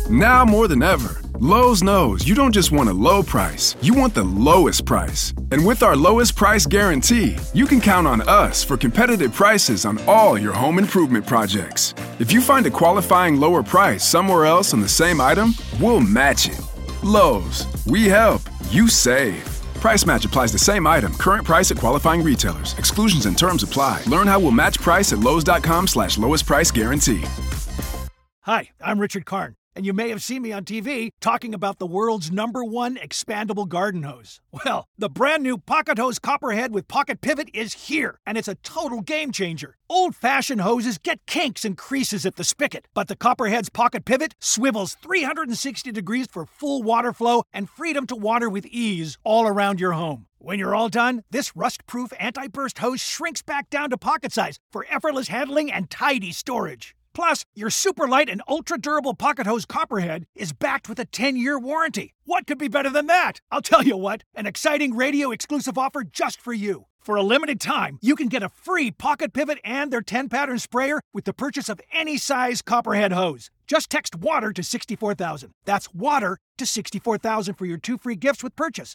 Now more than ever, Lowe's knows you don't just want a low price, you want the lowest price. And with our lowest price guarantee, you can count on us for competitive prices on all your home improvement projects. If you find a qualifying lower price somewhere else on the same item, we'll match it. Lowe's, we help, you save. Price match applies the same item. Current price at qualifying retailers. Exclusions and terms apply. Learn how we'll match price at lowes.com/lowest price guarantee. Hi, I'm Richard Karn, and you may have seen me on TV talking about the world's #1 expandable garden hose. Well, the brand new Pocket Hose Copperhead with Pocket Pivot is here, and it's a total game changer. Old-fashioned hoses get kinks and creases at the spigot, but the Copperhead's Pocket Pivot swivels 360 degrees for full water flow and freedom to water with ease all around your home. When you're all done, this rust-proof anti-burst hose shrinks back down to pocket size for effortless handling and tidy storage. Plus, your super light and ultra-durable Pocket Hose Copperhead is backed with a 10-year warranty. What could be better than that? I'll tell you what, an exciting radio-exclusive offer just for you. For a limited time, you can get a free Pocket Pivot and their 10-pattern sprayer with the purchase of any size Copperhead hose. Just text WATER to 64,000. That's WATER to 64,000 for your 2 free gifts with purchase.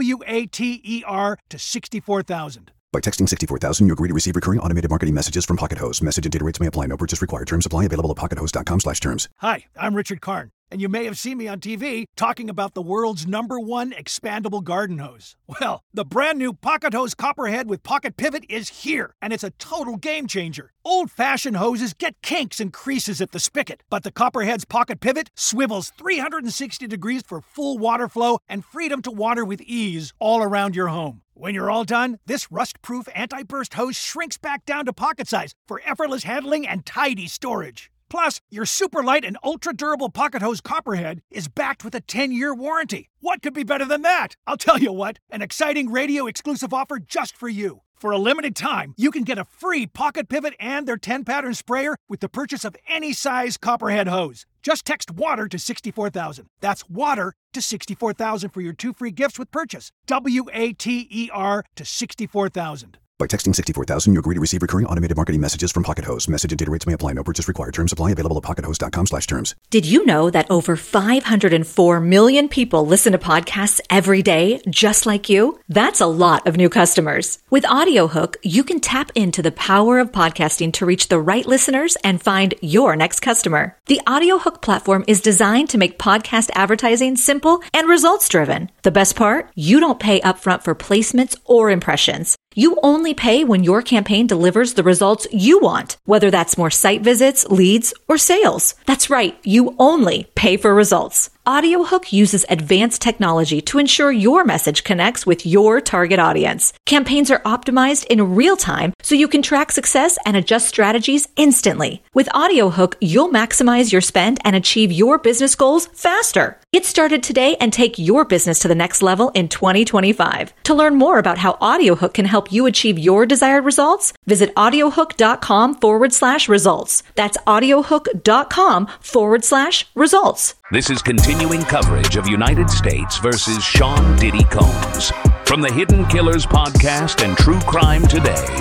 WATER to 64,000. By texting 64,000, you agree to receive recurring automated marketing messages from Pocket Hose. Message and data rates may apply. No purchase required. Terms apply. Available at pockethose.com/terms. Hi, I'm Richard Karn, and you may have seen me on TV talking about the world's #1 expandable garden hose. Well, the brand new Pocket Hose Copperhead with Pocket Pivot is here, and it's a total game changer. Old-fashioned hoses get kinks and creases at the spigot, but the Copperhead's Pocket Pivot swivels 360 degrees for full water flow and freedom to water with ease all around your home. When you're all done, this rust-proof anti-burst hose shrinks back down to pocket size for effortless handling and tidy storage. Plus, your super light and ultra-durable Pocket Hose Copperhead is backed with a 10-year warranty. What could be better than that? I'll tell you what, an exciting radio-exclusive offer just for you. For a limited time, you can get a free Pocket Pivot and their 10-pattern sprayer with the purchase of any size Copperhead hose. Just text WATER to 64,000. That's WATER to 64,000 for your 2 free gifts with purchase. WATER to 64,000. By texting 64,000, you agree to receive recurring automated marketing messages from Pocket Hose. Message and data rates may apply. No purchase required. Terms apply. Available at pockethose.com/terms. Did you know that over 504 million people listen to podcasts every day, just like you? That's a lot of new customers. With AudioHook, you can tap into the power of podcasting to reach the right listeners and find your next customer. The AudioHook platform is designed to make podcast advertising simple and results-driven. The best part? You don't pay upfront for placements or impressions. You only pay when your campaign delivers the results you want, whether that's more site visits, leads, or sales. That's right, you only pay for results. AudioHook uses advanced technology to ensure your message connects with your target audience. Campaigns are optimized in real time so you can track success and adjust strategies instantly. With AudioHook, you'll maximize your spend and achieve your business goals faster. Get started today and take your business to the next level in 2025. To learn more about how AudioHook can help you achieve your desired results, visit audiohook.com/results. That's audiohook.com/results. This is continuing coverage of United States versus Sean Diddy Combs from the Hidden Killers podcast and True Crime Today.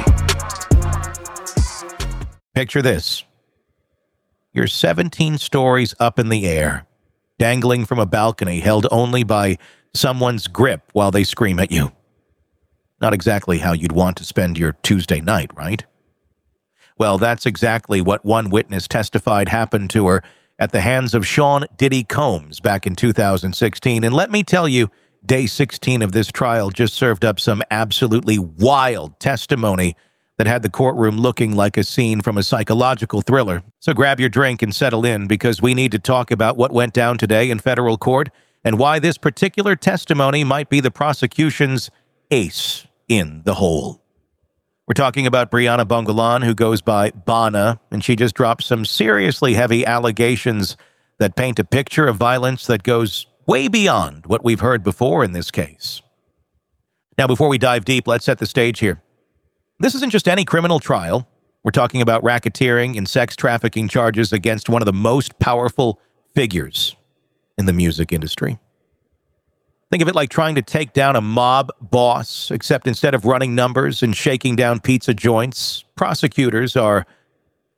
Picture this. You're 17 stories up in the air, dangling from a balcony held only by someone's grip while they scream at you. Not exactly how you'd want to spend your Tuesday night, right? Well, that's exactly what one witness testified happened to her at the hands of Sean Diddy Combs back in 2016. And let me tell you, day 16 of this trial just served up some absolutely wild testimony that had the courtroom looking like a scene from a psychological thriller. So grab your drink and settle in, because we need to talk about what went down today in federal court and why this particular testimony might be the prosecution's ace in the hole. We're talking about Brianna Bongolan, who goes by Bana, and she just dropped some seriously heavy allegations that paint a picture of violence that goes way beyond what we've heard before in this case. Now, before we dive deep, let's set the stage here. This isn't just any criminal trial. We're talking about racketeering and sex trafficking charges against one of the most powerful figures in the music industry. Think of it like trying to take down a mob boss, except instead of running numbers and shaking down pizza joints, prosecutors are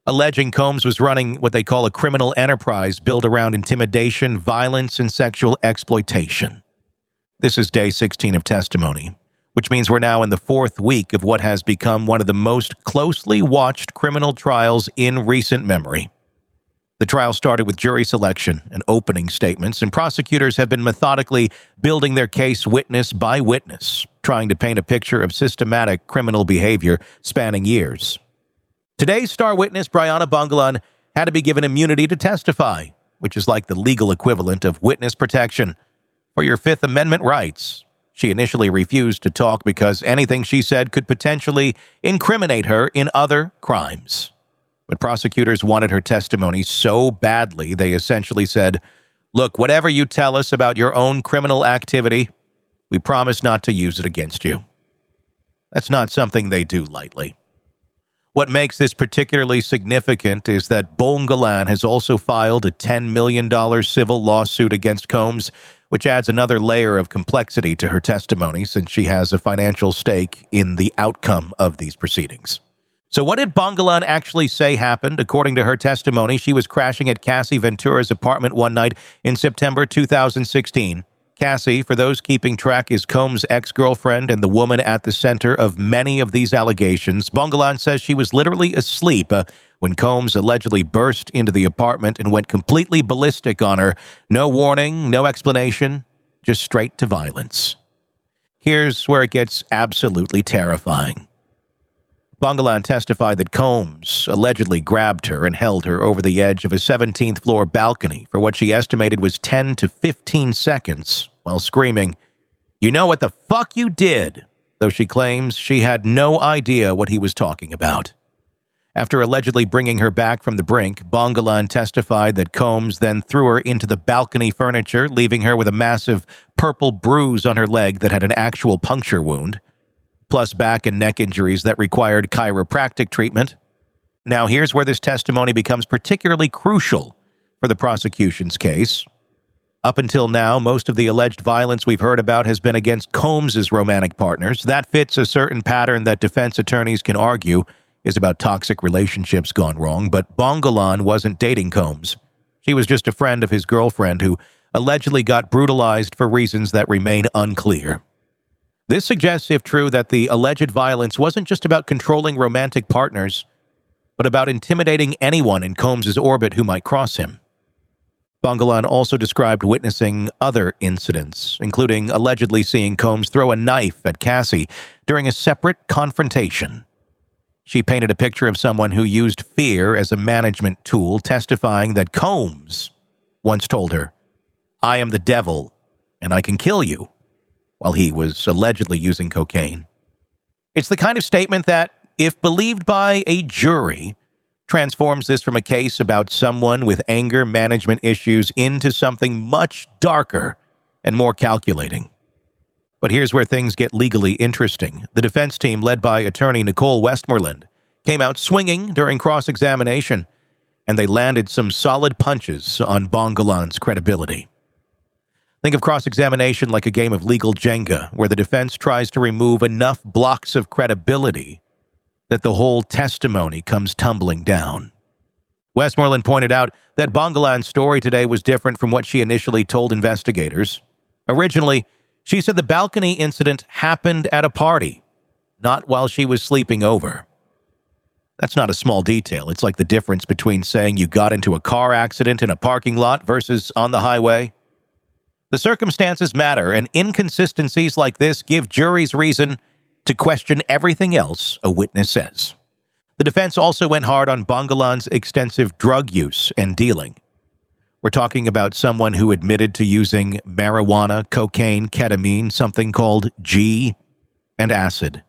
alleging Combs was running what they call a criminal enterprise built around intimidation, violence, and sexual exploitation. This is day 16 of testimony, which means we're now in the fourth week of what has become one of the most closely watched criminal trials in recent memory. The trial started with jury selection and opening statements, and prosecutors have been methodically building their case witness by witness, trying to paint a picture of systematic criminal behavior spanning years. Today's star witness, Brianna Bongolan, had to be given immunity to testify, which is like the legal equivalent of witness protection for your Fifth Amendment rights. She initially refused to talk because anything she said could potentially incriminate her in other crimes. But prosecutors wanted her testimony so badly, they essentially said, "Look, whatever you tell us about your own criminal activity, we promise not to use it against you." That's not something they do lightly. What makes this particularly significant is that Bongolan has also filed a $10 million civil lawsuit against Combs, which adds another layer of complexity to her testimony since she has a financial stake in the outcome of these proceedings. So what did Bongolan actually say happened? According to her testimony, she was crashing at Cassie Ventura's apartment one night in September 2016. Cassie, for those keeping track, is Combs' ex-girlfriend and the woman at the center of many of these allegations. Bongolan says she was literally asleep when Combs allegedly burst into the apartment and went completely ballistic on her. No warning, no explanation, just straight to violence. Here's where it gets absolutely terrifying. Bongolan testified that Combs allegedly grabbed her and held her over the edge of a 17th floor balcony for what she estimated was 10 to 15 seconds while screaming, "You know what the fuck you did?" though she claims she had no idea what he was talking about. After allegedly bringing her back from the brink, Bongolan testified that Combs then threw her into the balcony furniture, leaving her with a massive purple bruise on her leg that had an actual puncture wound, plus back and neck injuries that required chiropractic treatment. Now, here's where this testimony becomes particularly crucial for the prosecution's case. Up until now, most of the alleged violence we've heard about has been against Combs' romantic partners. That fits a certain pattern that defense attorneys can argue is about toxic relationships gone wrong, but Bongolan wasn't dating Combs. She was just a friend of his girlfriend who allegedly got brutalized for reasons that remain unclear. This suggests, if true, that the alleged violence wasn't just about controlling romantic partners, but about intimidating anyone in Combs' orbit who might cross him. Bongolan also described witnessing other incidents, including allegedly seeing Combs throw a knife at Cassie during a separate confrontation. She painted a picture of someone who used fear as a management tool, testifying that Combs once told her, "I am the devil, and I can kill you," while he was allegedly using cocaine. It's the kind of statement that, if believed by a jury, transforms this from a case about someone with anger management issues into something much darker and more calculating. But here's where things get legally interesting. The defense team, led by attorney Nicole Westmoreland, came out swinging during cross-examination, and they landed some solid punches on Bongolan's credibility. Think of cross-examination like a game of legal Jenga, where the defense tries to remove enough blocks of credibility that the whole testimony comes tumbling down. Westmoreland pointed out that Bongolan's story today was different from what she initially told investigators. Originally, she said the balcony incident happened at a party, not while she was sleeping over. That's not a small detail. It's like the difference between saying you got into a car accident in a parking lot versus on the highway. The circumstances matter, and inconsistencies like this give juries reason to question everything else a witness says. The defense also went hard on Bongolan's extensive drug use and dealing. We're talking about someone who admitted to using marijuana, cocaine, ketamine, something called G, and acid.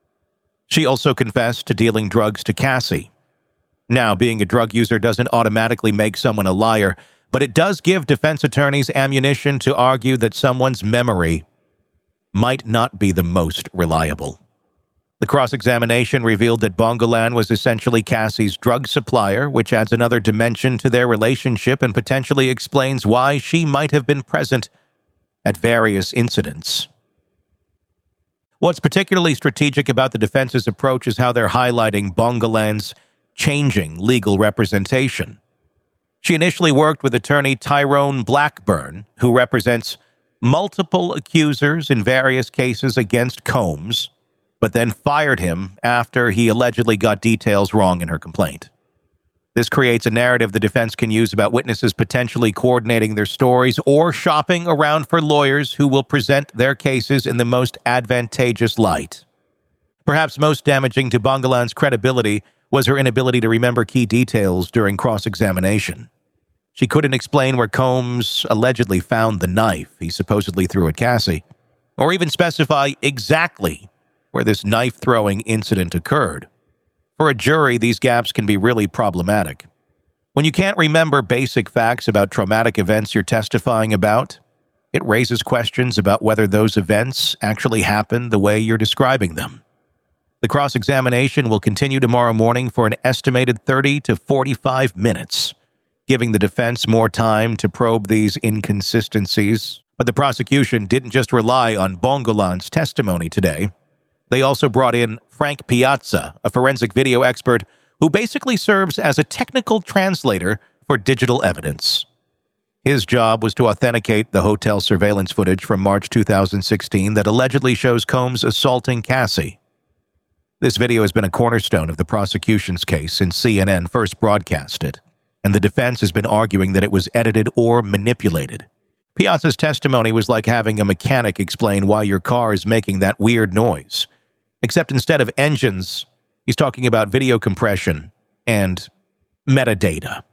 She also confessed to dealing drugs to Cassie. Now, being a drug user doesn't automatically make someone a liar, but it does give defense attorneys ammunition to argue that someone's memory might not be the most reliable. The cross-examination revealed that Bongolan was essentially Cassie's drug supplier, which adds another dimension to their relationship and potentially explains why she might have been present at various incidents. What's particularly strategic about the defense's approach is how they're highlighting Bongolan's changing legal representation. She initially worked with attorney Tyrone Blackburn, who represents multiple accusers in various cases against Combs, but then fired him after he allegedly got details wrong in her complaint. This creates a narrative the defense can use about witnesses potentially coordinating their stories or shopping around for lawyers who will present their cases in the most advantageous light. Perhaps most damaging to Bongolan's credibility was her inability to remember key details during cross-examination. She couldn't explain where Combs allegedly found the knife he supposedly threw at Cassie, or even specify exactly where this knife-throwing incident occurred. For a jury, these gaps can be really problematic. When you can't remember basic facts about traumatic events you're testifying about, it raises questions about whether those events actually happened the way you're describing them. The cross-examination will continue tomorrow morning for an estimated 30 to 45 minutes, giving the defense more time to probe these inconsistencies. But the prosecution didn't just rely on Bongolan's testimony today. They also brought in Frank Piazza, a forensic video expert who basically serves as a technical translator for digital evidence. His job was to authenticate the hotel surveillance footage from March 2016 that allegedly shows Combs assaulting Cassie. This video has been a cornerstone of the prosecution's case since CNN first broadcast it, and the defense has been arguing that it was edited or manipulated. Piazza's testimony was like having a mechanic explain why your car is making that weird noise. Except instead of engines, he's talking about video compression and metadata.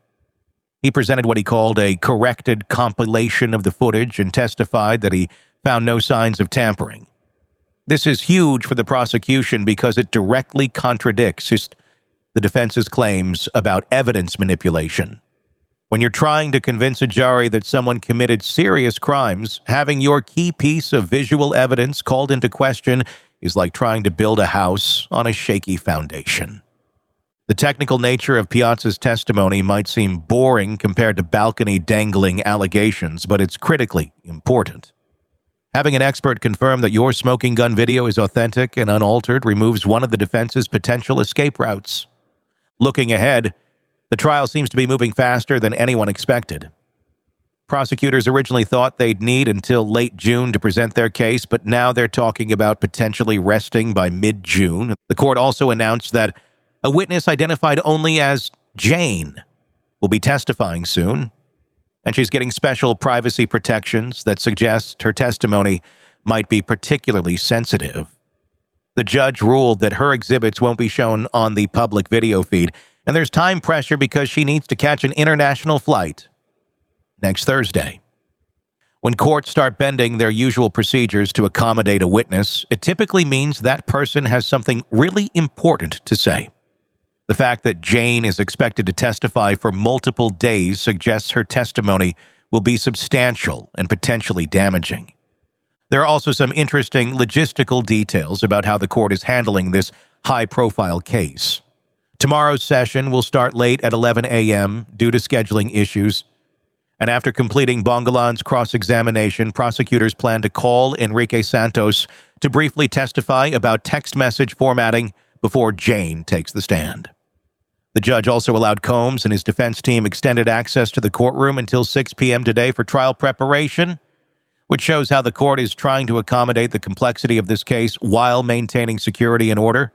He presented what he called a corrected compilation of the footage and testified that he found no signs of tampering. This is huge for the prosecution because it directly contradicts the defense's claims about evidence manipulation. When you're trying to convince a jury that someone committed serious crimes, having your key piece of visual evidence called into question is like trying to build a house on a shaky foundation. The technical nature of Piazza's testimony might seem boring compared to balcony-dangling allegations, but it's critically important. Having an expert confirm that your smoking gun video is authentic and unaltered removes one of the defense's potential escape routes. Looking ahead, the trial seems to be moving faster than anyone expected. Prosecutors originally thought they'd need until late June to present their case, but now they're talking about potentially resting by mid-June. The court also announced that a witness identified only as Jane will be testifying soon, and she's getting special privacy protections that suggest her testimony might be particularly sensitive. The judge ruled that her exhibits won't be shown on the public video feed, and there's time pressure because she needs to catch an international flight next Thursday. When courts start bending their usual procedures to accommodate a witness, it typically means that person has something really important to say. The fact that Jane is expected to testify for multiple days suggests her testimony will be substantial and potentially damaging. There are also some interesting logistical details about how the court is handling this high-profile case. Tomorrow's session will start late at 11 a.m. due to scheduling issues. And after completing Bongolan's cross-examination, prosecutors plan to call Enrique Santos to briefly testify about text message formatting before Jane takes the stand. The judge also allowed Combs and his defense team extended access to the courtroom until 6 p.m. today for trial preparation, which shows how the court is trying to accommodate the complexity of this case while maintaining security and order.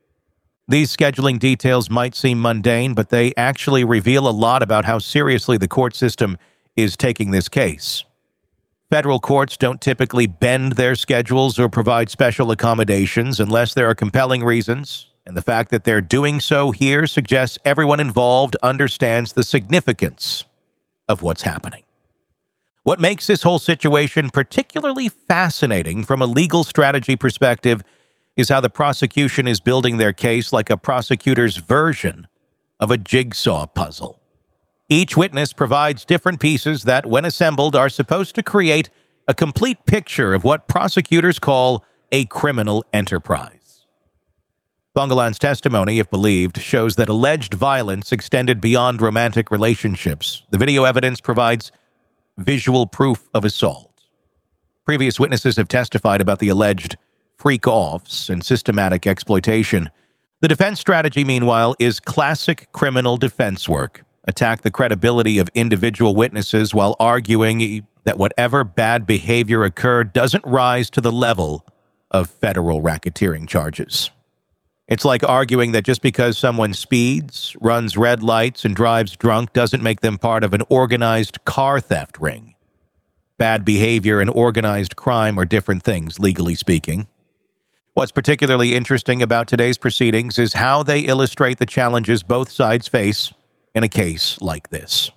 These scheduling details might seem mundane, but they actually reveal a lot about how seriously the court system is taking this case. Federal courts don't typically bend their schedules or provide special accommodations unless there are compelling reasons, and the fact that they're doing so here suggests everyone involved understands the significance of what's happening. What makes this whole situation particularly fascinating from a legal strategy perspective is how the prosecution is building their case like a prosecutor's version of a jigsaw puzzle. Each witness provides different pieces that, when assembled, are supposed to create a complete picture of what prosecutors call a criminal enterprise. Bongolan's testimony, if believed, shows that alleged violence extended beyond romantic relationships. The video evidence provides visual proof of assault. Previous witnesses have testified about the alleged freak-offs and systematic exploitation. The defense strategy, meanwhile, is classic criminal defense work. Attack the credibility of individual witnesses while arguing that whatever bad behavior occurred doesn't rise to the level of federal racketeering charges. It's like arguing that just because someone speeds, runs red lights, and drives drunk doesn't make them part of an organized car theft ring. Bad behavior and organized crime are different things, legally speaking. What's particularly interesting about today's proceedings is how they illustrate the challenges both sides face in a case like this.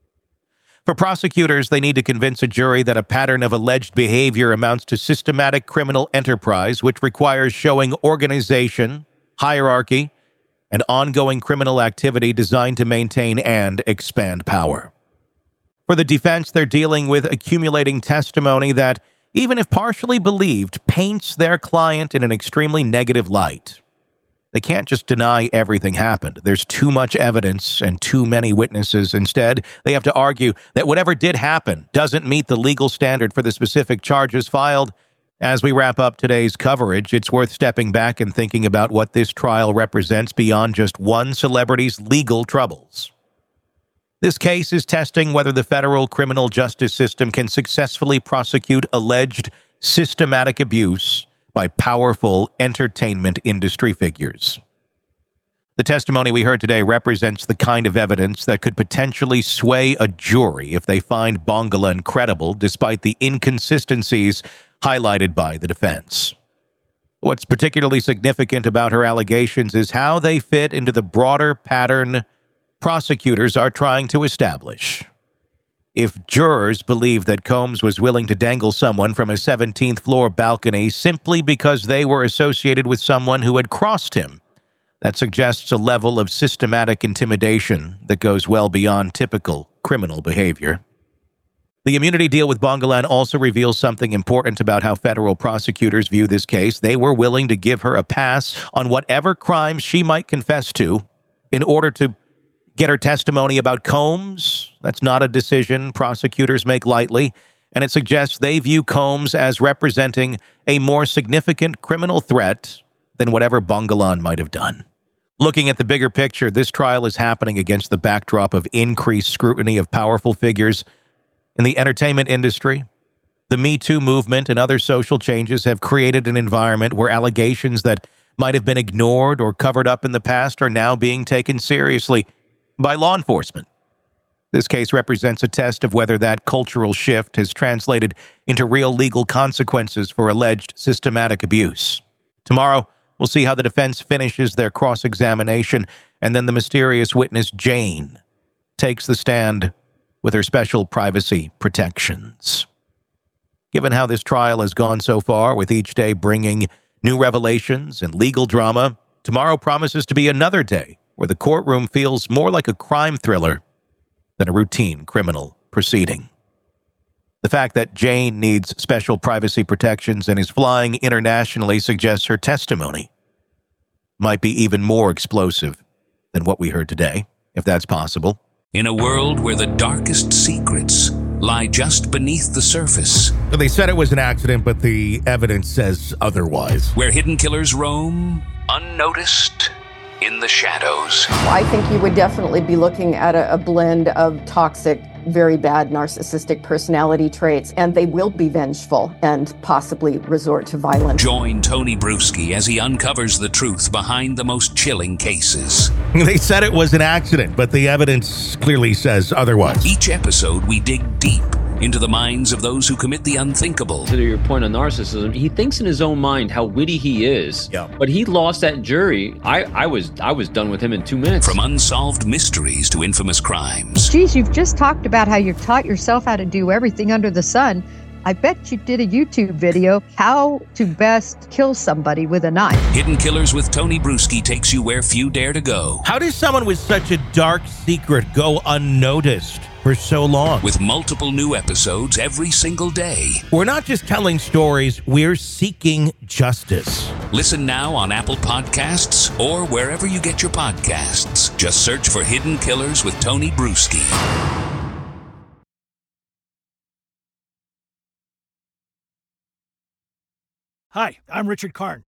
For prosecutors, they need to convince a jury that a pattern of alleged behavior amounts to systematic criminal enterprise, which requires showing organization, hierarchy, and ongoing criminal activity designed to maintain and expand power. For the defense, they're dealing with accumulating testimony that, even if partially believed, paints their client in an extremely negative light. They can't just deny everything happened. There's too much evidence and too many witnesses. Instead, they have to argue that whatever did happen doesn't meet the legal standard for the specific charges filed. As we wrap up today's coverage, it's worth stepping back and thinking about what this trial represents beyond just one celebrity's legal troubles. This case is testing whether the federal criminal justice system can successfully prosecute alleged systematic abuse by powerful entertainment industry figures. The testimony we heard today represents the kind of evidence that could potentially sway a jury if they find Bongolan credible despite the inconsistencies highlighted by the defense. What's particularly significant about her allegations is how they fit into the broader pattern prosecutors are trying to establish. If jurors believe that Combs was willing to dangle someone from a 17th floor balcony simply because they were associated with someone who had crossed him, that suggests a level of systematic intimidation that goes well beyond typical criminal behavior. The immunity deal with Bongolan also reveals something important about how federal prosecutors view this case. They were willing to give her a pass on whatever crimes she might confess to in order to get her testimony about Combs. That's not a decision prosecutors make lightly, and it suggests they view Combs as representing a more significant criminal threat than whatever Bongolan might have done. Looking at the bigger picture, this trial is happening against the backdrop of increased scrutiny of powerful figures in the entertainment industry. The Me Too movement and other social changes have created an environment where allegations that might have been ignored or covered up in the past are now being taken seriously by law enforcement. This case represents a test of whether that cultural shift has translated into real legal consequences for alleged systematic abuse. Tomorrow, we'll see how the defense finishes their cross-examination, and then the mysterious witness Jane takes the stand with her special privacy protections. Given how this trial has gone so far, with each day bringing new revelations and legal drama, tomorrow promises to be another day where the courtroom feels more like a crime thriller than a routine criminal proceeding. The fact that Jane needs special privacy protections and is flying internationally suggests her testimony might be even more explosive than what we heard today, if that's possible. In a world where the darkest secrets lie just beneath the surface. They said it was an accident, but the evidence says otherwise. Where hidden killers roam, unnoticed, in the shadows. I think you would definitely be looking at a blend of toxic, very bad narcissistic personality traits, and they will be vengeful and possibly resort to violence. Join Tony Bruschi as he uncovers the truth behind the most chilling cases. They said it was an accident, but the evidence clearly says otherwise. Each episode, we dig deep into the minds of those who commit the unthinkable. To your point on narcissism, he thinks in his own mind how witty he is. Yeah. But he lost that jury. I was done with him in 2 minutes. From unsolved mysteries to infamous crimes. Geez, you've just talked about how you taught yourself how to do everything under the sun. I bet you did a YouTube video, how to best kill somebody with a knife. Hidden Killers with Tony Bruschi takes you where few dare to go. How does someone with such a dark secret go unnoticed for so long? With multiple new episodes every single day. We're not just telling stories, we're seeking justice. Listen now on Apple Podcasts or wherever you get your podcasts. Just search for Hidden Killers with Tony Bruschi. Hi, I'm Richard Karn,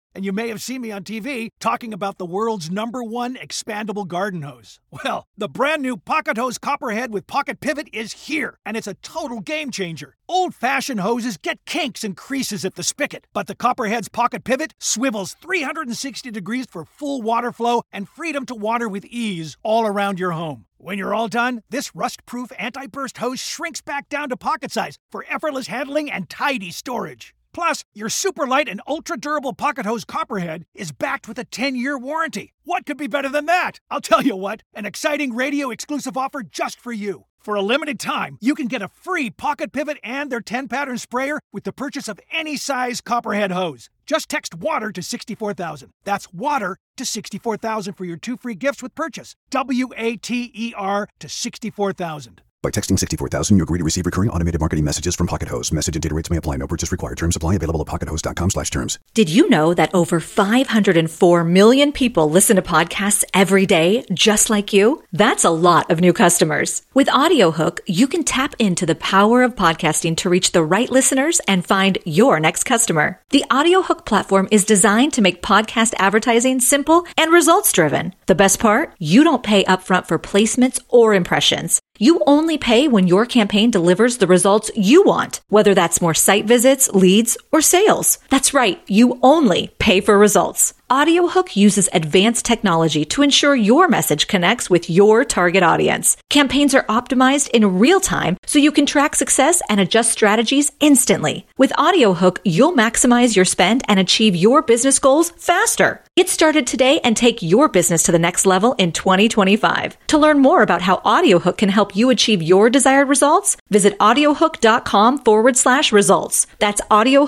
and you may have seen me on TV talking about the world's #1 expandable garden hose. Well, the brand new Pocket Hose Copperhead with Pocket Pivot is here, and it's a total game changer. Old-fashioned hoses get kinks and creases at the spigot, but the Copperhead's Pocket Pivot swivels 360 degrees for full water flow and freedom to water with ease all around your home. When you're all done, this rust-proof anti-burst hose shrinks back down to pocket size for effortless handling and tidy storage. Plus, your super light and ultra-durable Pocket Hose Copperhead is backed with a 10-year warranty. What could be better than that? I'll tell you what, an exciting radio-exclusive offer just for you. For a limited time, you can get a free Pocket Pivot and their 10-pattern sprayer with the purchase of any size Copperhead hose. Just text WATER to 64,000. That's WATER to 64,000 for your 2 free gifts with purchase. WATER to 64,000. By texting 64,000, you agree to receive recurring automated marketing messages from Pocket Hose. Message and data rates may apply. No purchase required. Terms apply. Available at pockethose.com/terms. Did you know that over 504 million people listen to podcasts every day, just like you? That's a lot of new customers. With AudioHook, you can tap into the power of podcasting to reach the right listeners and find your next customer. The AudioHook platform is designed to make podcast advertising simple and results-driven. The best part? You don't pay upfront for placements or impressions. You only pay when your campaign delivers the results you want, whether that's more site visits, leads, or sales. That's right, you only pay for results. AudioHook uses advanced technology to ensure your message connects with your target audience. Campaigns are optimized in real time so you can track success and adjust strategies instantly. With AudioHook, you'll maximize your spend and achieve your business goals faster. Get started today and take your business to the next level in 2025. To learn more about how AudioHook can help you achieve your desired results, visit audiohook.com/results. That's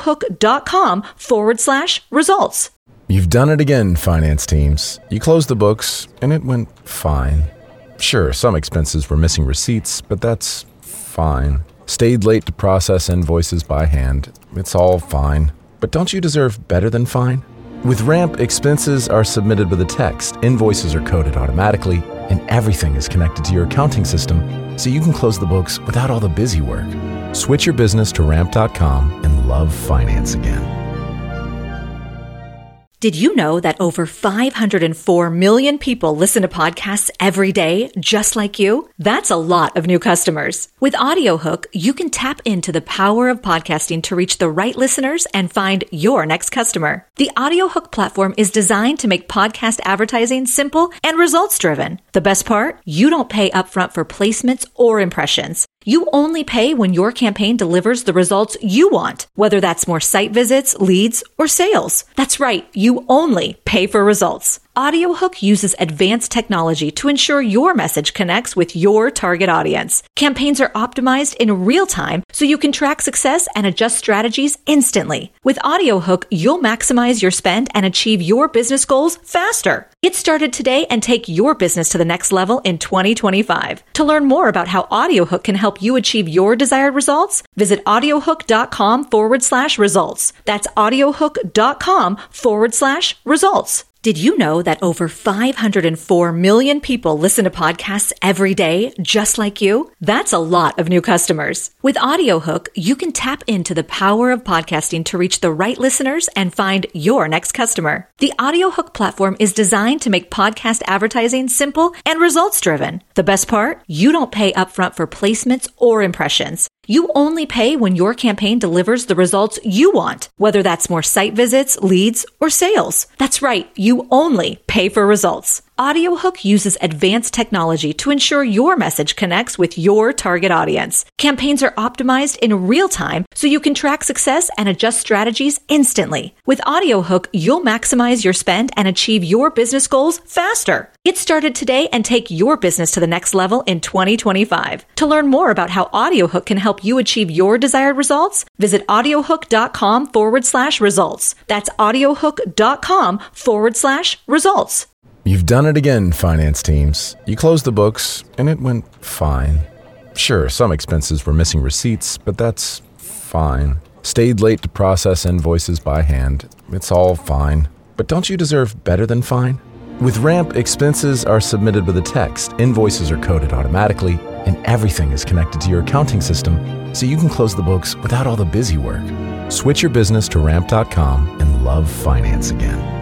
audiohook.com/results. You've done it again, finance teams. You closed the books, and it went fine. Sure, some expenses were missing receipts, but that's fine. Stayed late to process invoices by hand. It's all fine. But don't you deserve better than fine? With Ramp, expenses are submitted with a text, invoices are coded automatically, and everything is connected to your accounting system, so you can close the books without all the busy work. Switch your business to Ramp.com and love finance again. Did you know that over 504 million people listen to podcasts every day, just like you? That's a lot of new customers. With AudioHook, you can tap into the power of podcasting to reach the right listeners and find your next customer. The AudioHook platform is designed to make podcast advertising simple and results-driven. The best part? You don't pay upfront for placements or impressions. You only pay when your campaign delivers the results you want, whether that's more site visits, leads, or sales. That's right, you only pay for results. AudioHook uses advanced technology to ensure your message connects with your target audience. Campaigns are optimized in real time so you can track success and adjust strategies instantly. With AudioHook, you'll maximize your spend and achieve your business goals faster. Get started today and take your business to the next level in 2025. To learn more about how AudioHook can help you achieve your desired results, visit audiohook.com/results. That's audiohook.com/results. Did you know that over 504 million people listen to podcasts every day, just like you? That's a lot of new customers. With AudioHook, you can tap into the power of podcasting to reach the right listeners and find your next customer. The AudioHook platform is designed to make podcast advertising simple and results-driven. The best part? You don't pay upfront for placements or impressions. You only pay when your campaign delivers the results you want, whether that's more site visits, leads, or sales. That's right, you only pay for results. AudioHook uses advanced technology to ensure your message connects with your target audience. Campaigns are optimized in real time so you can track success and adjust strategies instantly. With AudioHook, you'll maximize your spend and achieve your business goals faster. Get started today and take your business to the next level in 2025. To learn more about how AudioHook can help you achieve your desired results, visit audiohook.com/results. That's audiohook.com/results. You've done it again, finance teams. You closed the books, and it went fine. Sure, some expenses were missing receipts, but that's fine. Stayed late to process invoices by hand. It's all fine. But don't you deserve better than fine? With Ramp, expenses are submitted with a text, invoices are coded automatically, and everything is connected to your accounting system, so you can close the books without all the busy work. Switch your business to Ramp.com and love finance again.